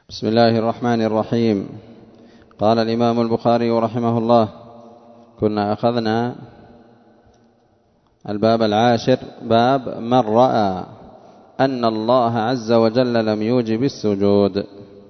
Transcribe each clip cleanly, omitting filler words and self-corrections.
بسم الله الرحمن الرحيم. قال الإمام البخاري رحمه الله: كنا أخذنا الباب 10 باب من رأى أن الله عز وجل لم يوجب السجود،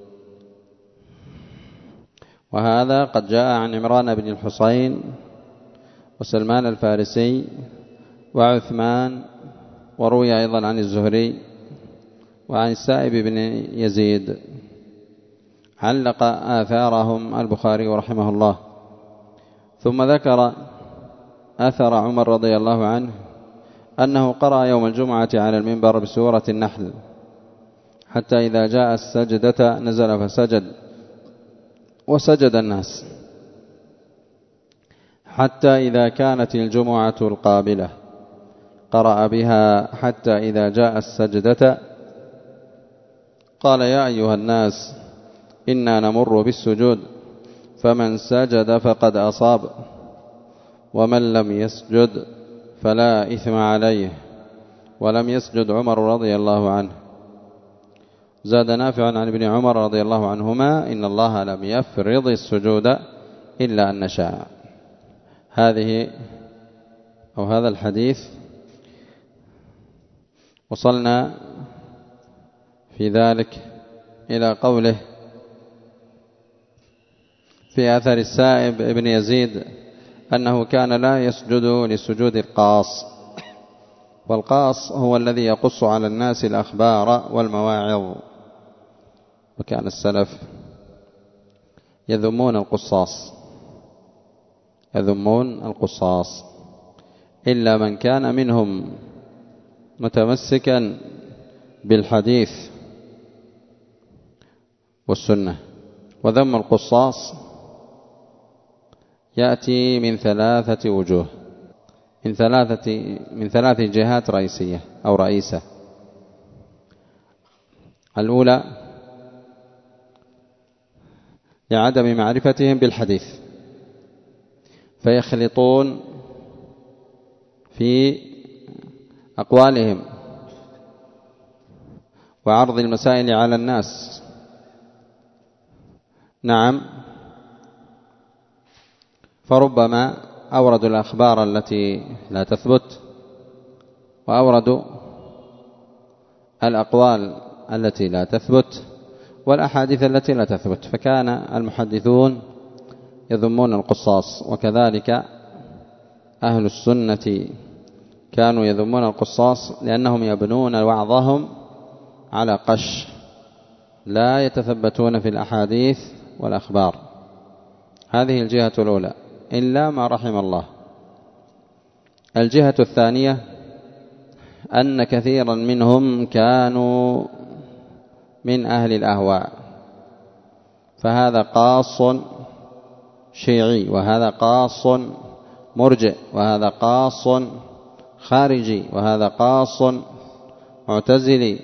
وهذا قد جاء عن عمران بن الحصين وسلمان الفارسي وعثمان، وروي أيضا عن الزهري وعن السائب بن يزيد. علق آثارهم البخاري رحمه الله، ثم ذكر أثر عمر رضي الله عنه أنه قرأ يوم الجمعة على المنبر بسورة النحل حتى إذا جاء السجدة نزل فسجد، وسجد الناس حتى إذا كانت الجمعة القابلة قرأ بها حتى إذا جاء السجدة قال: يا أيها الناس إنا نمر بالسجود، فمن سجد فقد أصاب، ومن لم يسجد فلا إثم عليه. ولم يسجد عمر رضي الله عنه. زاد نافع عن ابن عمر رضي الله عنهما: إن الله لم يفرض السجود إلا أن نشاء. هذا الحديث وصلنا في ذلك إلى قوله في أثر السائب ابن يزيد أنه كان لا يسجد لسجود القاص، والقاص هو الذي يقص على الناس الأخبار والمواعظ، وكان السلف يذمون القصاص إلا من كان منهم متمسكا بالحديث والسنة. وذم القصاص يأتي من 3 وجوه، من 3 جهات رئيسية أو رئيسة. الأولى لعدم معرفتهم بالحديث، فيخلطون في أقوالهم وعرض المسائل على الناس. نعم، فربما أوردوا الأخبار التي لا تثبت، وأوردوا الأقوال التي لا تثبت، والأحاديث التي لا تثبت، فكان المحدثون يذمون القصاص، وكذلك أهل السنة كانوا يذمون القصاص لأنهم يبنون وعظهم على قش، لا يتثبتون في الأحاديث والأخبار. هذه الجهة الأولى إلا ما رحم الله. الجهة الثانية أن كثيرا منهم كانوا من أهل الأهواء، فهذا قاص شيعي، وهذا قاص مرجئ، وهذا قاص خارجي، وهذا قاص معتزلي.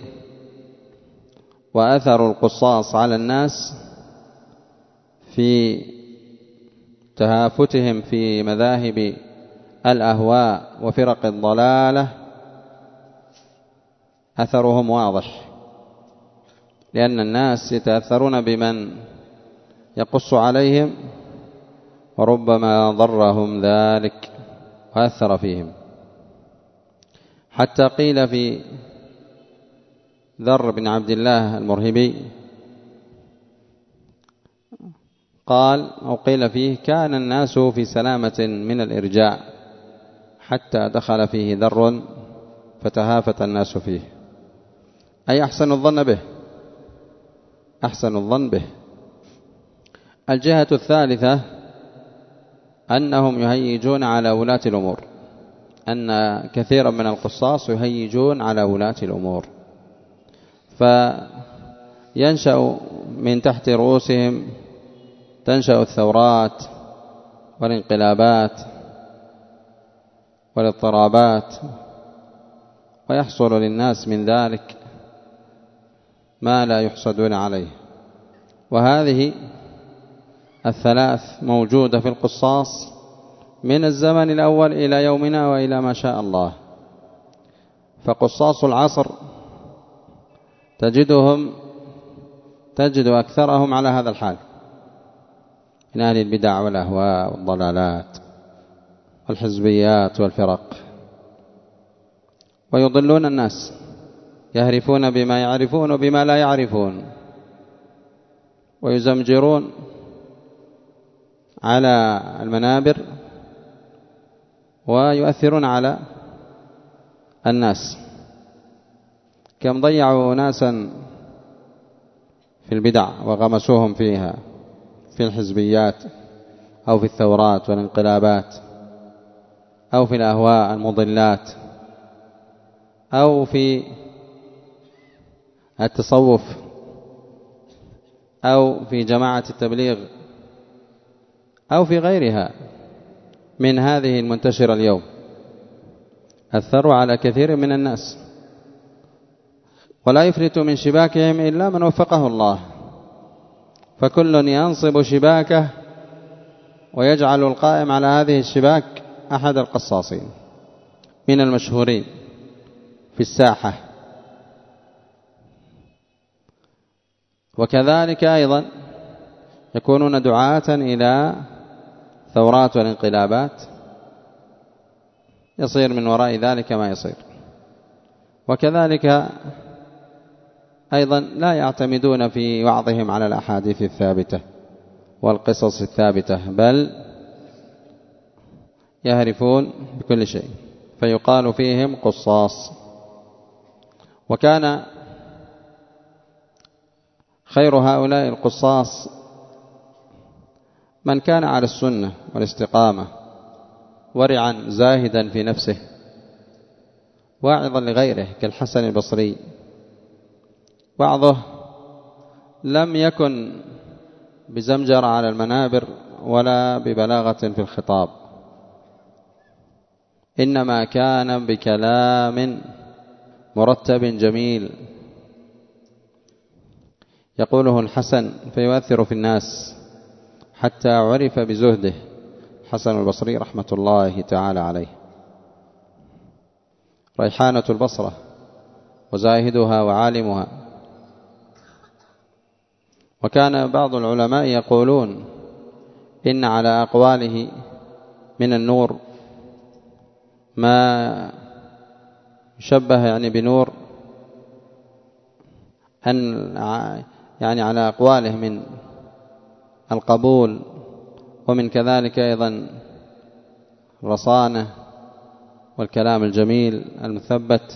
وأثر القصاص على الناس في تهافتهم في مذاهب الأهواء وفرق الضلالة أثرهم واضح، لأن الناس يتأثرون بمن يقص عليهم، وربما ضرهم ذلك وأثر فيهم. حتى قيل في ذر بن عبد الله المرهبي قيل فيه: كان الناس في سلامة من الإرجاع حتى دخل فيه ذر فتهافت الناس فيه، أي أحسن الظن به. الجهة الثالثة أنهم يهيجون على ولاة الأمور، أن كثيرا من القصاص يهيجون على ولاة الأمور، فينشأ من تحت رؤوسهم تنشأ الثورات والانقلابات والاضطرابات، ويحصل للناس من ذلك ما لا يحسدون عليه. وهذه الثلاث موجودة في القصاص من الزمن الأول إلى يومنا وإلى ما شاء الله. فقصاص العصر تجدهم تجد أكثرهم على هذا الحال من أهل البدع والأهواء والضلالات والحزبيات والفرق، ويضلون الناس، يهرفون بما يعرفون وبما لا يعرفون، ويزمجرون على المنابر ويؤثرون على الناس. كم ضيعوا ناسا في البدع وغمسوهم فيها، في الحزبيات أو في الثورات والانقلابات أو في الأهواء المضلات أو في التصوف أو في جماعة التبليغ أو في غيرها من هذه المنتشرة اليوم. أثروا على كثير من الناس، ولا يفلت من شباكهم إلا من وفقه الله، فكل ينصب شباكه ويجعل القائم على هذه الشباك أحد القصاصين من المشهورين في الساحة. وكذلك أيضا يكونون دعاة إلى ثورات والانقلابات، يصير من وراء ذلك ما يصير. وكذلك أيضا لا يعتمدون في وعظهم على الأحاديث الثابتة والقصص الثابتة، بل يهرفون بكل شيء، فيقال فيهم قصاص. وكان خير هؤلاء القصاص من كان على السنة والاستقامة، ورعا زاهدا في نفسه، واعظا لغيره كالحسن البصري. بعضه لم يكن بزمجر على المنابر ولا ببلاغة في الخطاب، إنما كان بكلام مرتب جميل يقوله الحسن فيؤثر في الناس، حتى عرف بزهده حسن البصري رحمة الله تعالى عليه، ريحانة البصرة وزاهدها وعالمها. وكان بعض العلماء يقولون إن على أقواله من النور ما يشبه يعني بنور، أن يعني على أقواله من القبول، ومن كذلك أيضا الرصانة والكلام الجميل المثبت،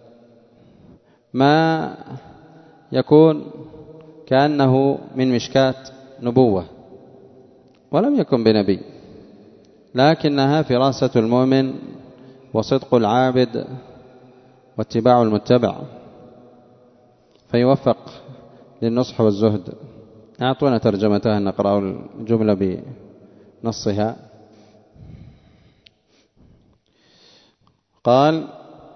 ما يكون كأنه من مشكاة نبوة، ولم يكن بنبي، لكنها فراسة المؤمن وصدق العابد واتباع المتبع، فيوفق للنصح والزهد. أعطونا ترجمتها نقرأ الجملة بنصها. قال: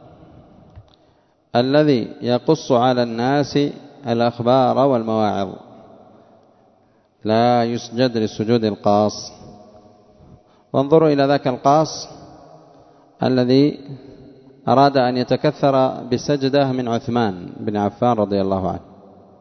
الذي يقص على الناس الأخبار والمواعظ لا يسجد للسجود القاص. وانظروا إلى ذاك القاص الذي أراد أن يتكثر بسجدة من عثمان بن عفان رضي الله عنه،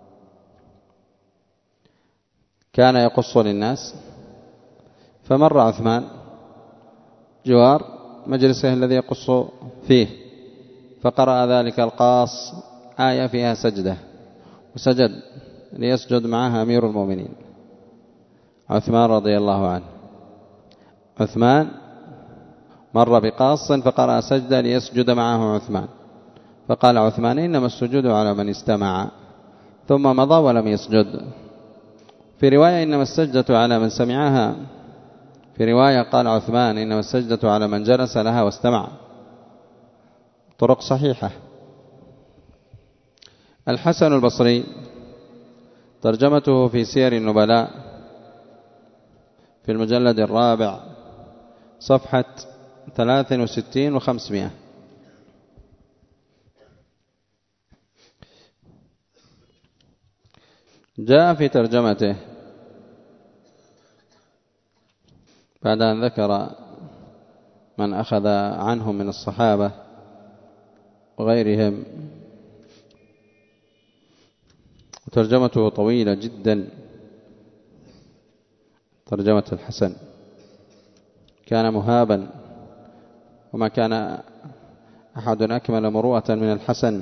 كان يقص للناس، فمر عثمان جوار مجلسه الذي يقص فيه، فقرأ ذلك القاص آية فيها سجدة، وسجد ليسجد معها أمير المؤمنين عثمان رضي الله عنه. عثمان مر بقاص فقرأ سجدة ليسجد معه عثمان، فقال عثمان: إنما السجود على من استمع، ثم مضى ولم يسجد. في رواية: إنما السجدة على من سمعها. في رواية قال عثمان: إنما السجدة على من جلس لها واستمع. طرق صحيحة. الحسن البصري ترجمته في سير النبلاء في المجلد 4 صفحة 63 و500. جاء في ترجمته بعد أن ذكر من أخذ عنهم من الصحابة وغيرهم ترجمته طويلة جدا، ترجمة الحسن. كان مهابا، وما كان أحد أكمل مروءة من الحسن.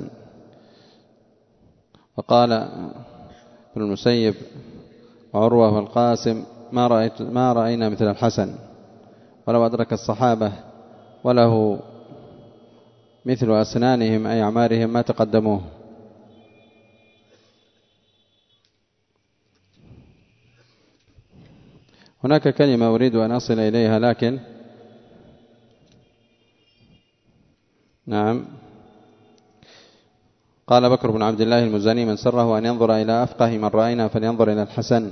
وقال ابن المسيب وعروة والقاسم ما رأينا مثل الحسن، ولو أدرك الصحابة وله مثل أسنانهم أي أعمارهم ما تقدموه. هناك كلمة أريد أن أصل إليها، لكن نعم. قال بكر بن عبد الله المزني: من سره أن ينظر إلى أفقه من رأينا فلينظر إلى الحسن.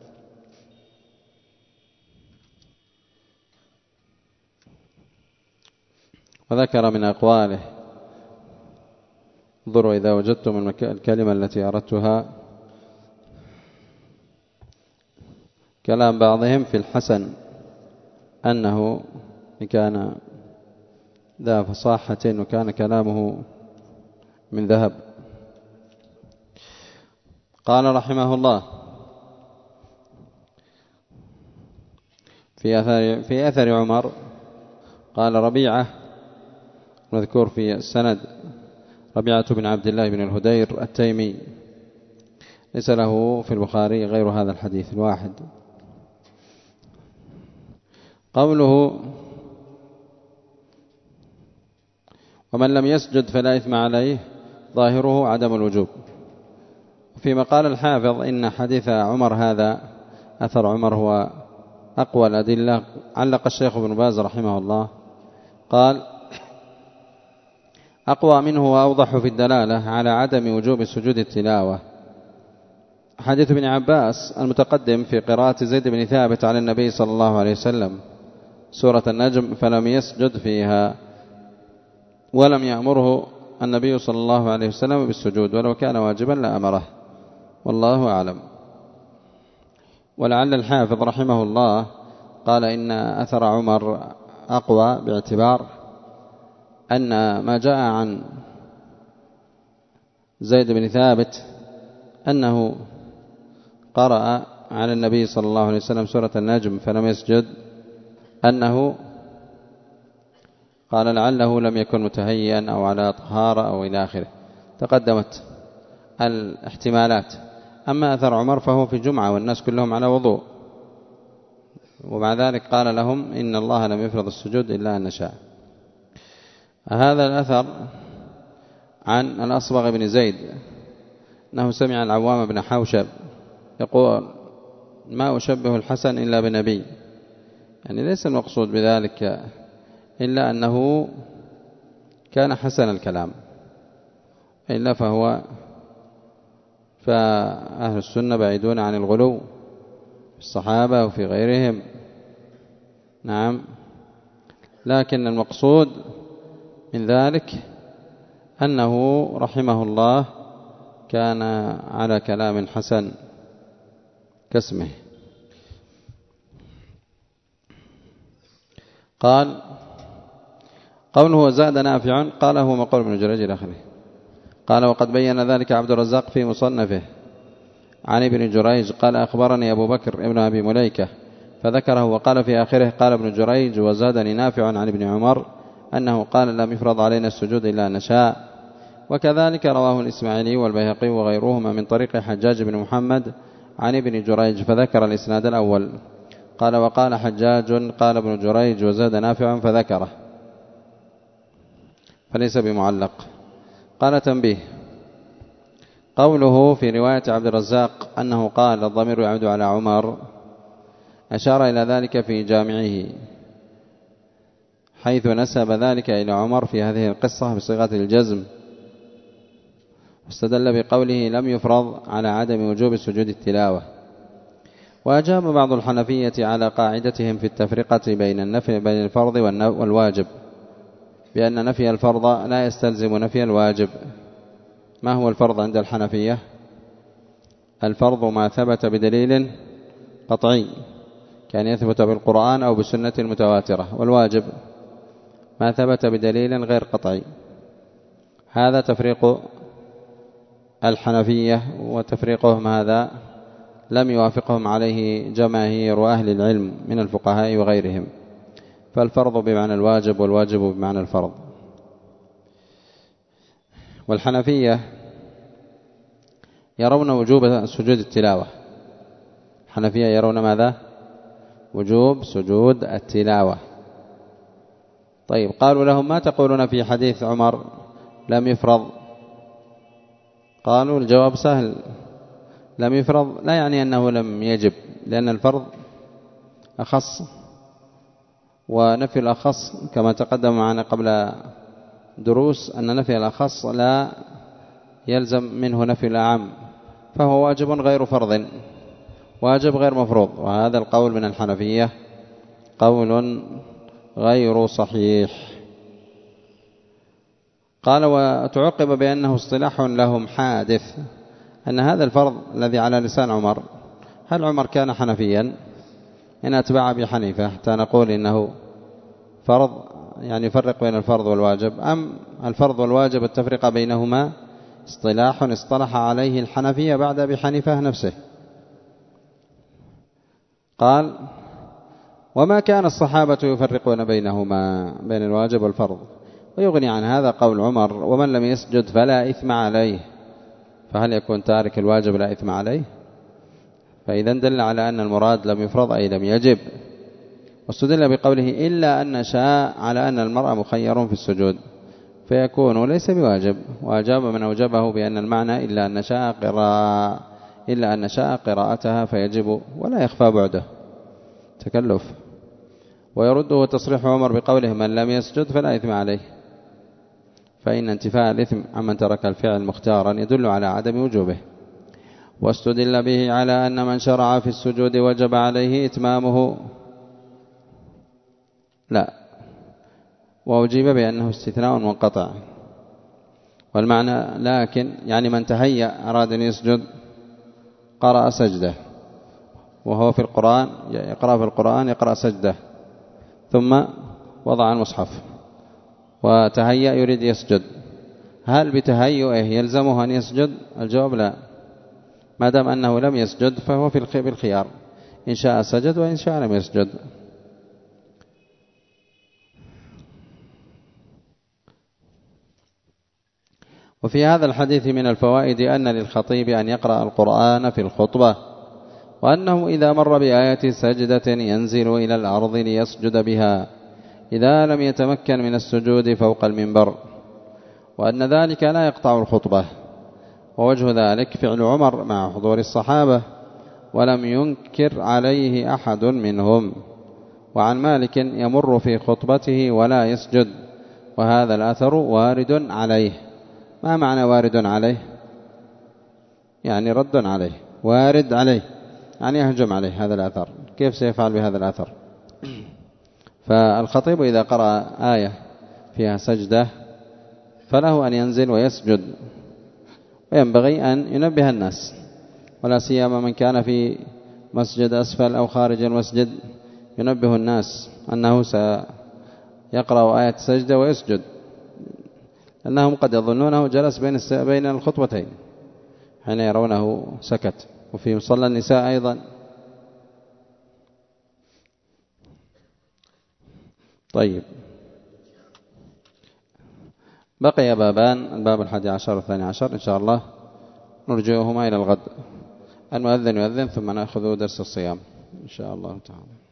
وذكر من أقواله، انظروا إذا وجدتم الكلمة التي أردتها، كلام بعضهم في الحسن أنه كان ذا فصاحة وكان كلامه من ذهب. قال رحمه الله: في أثر عمر. قال ربيعة، مذكور في السند ربيعة بن عبد الله بن الهدير التيمي، ليس له في البخاري غير هذا الحديث الواحد. قوله: ومن لم يسجد فلا إثم عليه، ظاهره عدم الوجوب. فيما قال الحافظ إن حديث عمر هذا، أثر عمر، هو أقوى الأدلة. علق الشيخ ابن باز رحمه الله قال: أقوى منه وأوضح في الدلالة على عدم وجوب سجود التلاوة حديث ابن عباس المتقدم في قراءة زيد بن ثابت على النبي صلى الله عليه وسلم سورة النجم فلم يسجد فيها، ولم يأمره النبي صلى الله عليه وسلم بالسجود، ولو كان واجبا لأمره، والله أعلم. ولعل الحافظ رحمه الله قال إن أثر عمر أقوى باعتبار أن ما جاء عن زيد بن ثابت أنه قرأ على النبي صلى الله عليه وسلم سورة النجم فلم يسجد، أنه قال لعله لم يكن متهيئا أو على طهارة أو إلى آخره، تقدمت الاحتمالات. أما أثر عمر فهو في جمعة والناس كلهم على وضوء، ومع ذلك قال لهم إن الله لم يفرض السجود إلا أن نشاء. هذا الأثر عن الأصبغ بن زيد أنه سمع العوام بن حوشب يقول: ما أشبه الحسن إلا بنبي، يعني ليس المقصود بذلك إلا أنه كان حسن الكلام، إلا فأهل السنة بعيدون عن الغلو في الصحابة وفي غيرهم. نعم، لكن المقصود من ذلك أنه رحمه الله كان على كلام حسن كاسمه. قال: قوله وزاد نافع، قال هو مقول ابن جريج إلى آخره. قال: وقد بين ذلك عبد الرزاق في مصنفه عن ابن جريج قال: أخبرني أبو بكر ابن أبي مليكة فذكره، وقال في آخره: قال ابن جريج: وزادني نافع عن ابن عمر أنه قال: لم يفرض علينا السجود إلا أن نشاء. وكذلك رواه الإسماعيلي والبيهقي وغيرهما من طريق حجاج بن محمد عن ابن جريج فذكر الإسناد الأول. قال: وقال حجاج قال ابن جريج وزاد نافع فذكره، فليس بمعلق. قال: تنبيه: قوله في رواية عبد الرزاق أنه قال الضمير يعود على عمر، أشار إلى ذلك في جامعه حيث نسب ذلك إلى عمر في هذه القصة بصيغة الجزم، واستدل بقوله لم يفرض على عدم وجوب سجود التلاوة. وأجاب بعض الحنفية على قاعدتهم في التفرقة بين الفرض والواجب بأن نفي الفرض لا يستلزم نفي الواجب. ما هو الفرض عند الحنفية؟ الفرض ما ثبت بدليل قطعي كان يثبت بالقرآن أو بالسنة المتواترة، والواجب ما ثبت بدليل غير قطعي. هذا تفريق الحنفية وتفريقهم هذا لم يوافقهم عليه جماهير وأهل العلم من الفقهاء وغيرهم، فالفرض بمعنى الواجب والواجب بمعنى الفرض. والحنفية يرون وجوب سجود التلاوة. الحنفية يرون ماذا؟ وجوب سجود التلاوة. طيب، قالوا لهم: ما تقولون في حديث عمر لم يفرض؟ قالوا: الجواب سهل، لم يفرض لا يعني أنه لم يجب، لأن الفرض أخص، ونفي الأخص كما تقدم معنا قبل دروس أن نفي الأخص لا يلزم منه نفي الأعم، فهو واجب غير فرض، واجب غير مفروض. وهذا القول من الحنفية قول غير صحيح. قال: وتعقب بأنه اصطلاح لهم حادث، أن هذا الفرض الذي على لسان عمر، هل عمر كان حنفيا إن أتبع أبي حنيفة حتى نقول إنه فرض، يعني فرق بين الفرض والواجب، أم الفرض والواجب التفرقة بينهما اصطلاح اصطلح عليه الحنفية بعد أبي حنيفة نفسه؟ قال: وما كان الصحابة يفرقون بينهما، بين الواجب والفرض. ويغني عن هذا قول عمر: ومن لم يسجد فلا إثم عليه. فهل يكون تارك الواجب لا إثم عليه؟ فإذا دل على أن المراد لم يفرض أي لم يجب. واستدل بقوله: إلا أن نشاء على أن المرء مخير في السجود، فيكون ليس بواجب. وأجاب من أوجبه بأن المعنى إلا أن نشاء قراءتها فيجب، ولا يخفى بعده تكلف. ويرده تصريح عمر بقوله: من لم يسجد فلا إثم عليه، فإن انتفاء الإثم عمن ترك الفعل مختارا يدل على عدم وجوبه. واستدل به على أن من شرع في السجود وجب عليه إتمامه، لا، وأجيب بأنه استثناء منقطع. والمعنى لكن يعني من تهيأ أراد أن يسجد قرأ سجده، وهو في القرآن يقرأ في القرآن يقرأ سجده، ثم وضع المصحف وتهيأ يريد يسجد، هل بتهيئه يلزمه أن يسجد؟ الجواب لا، ما دام أنه لم يسجد فهو في بالخيار، إن شاء سجد وإن شاء لم يسجد. وفي هذا الحديث من الفوائد أن للخطيب أن يقرأ القرآن في الخطبة، وأنه إذا مر بآية سجدة ينزل إلى الأرض ليسجد بها إذا لم يتمكن من السجود فوق المنبر، وأن ذلك لا يقطع الخطبة. ووجه ذلك فعل عمر مع حضور الصحابة ولم ينكر عليه أحد منهم. وعن مالك يمر في خطبته ولا يسجد، وهذا الأثر وارد عليه. ما معنى وارد عليه؟ يعني رد عليه، وارد عليه يعني يهجم عليه هذا الأثر. كيف سيفعل بهذا الأثر؟ فالخطيب إذا قرأ آية فيها سجدة فله أن ينزل ويسجد، وينبغي أن ينبه الناس، ولا سيما من كان في مسجد أسفل أو خارج المسجد، ينبه الناس أنه سيقرأ آية سجدة ويسجد، أنهم قد يظنونه جلس بين الخطبتين حين يرونه سكت. وفي مصلى النساء أيضا. طيب، بقي بابان، الباب 11 و12 إن شاء الله نرجعهما إلى الغد. المؤذن يؤذن ثم نأخذ درس الصيام إن شاء الله تعالى.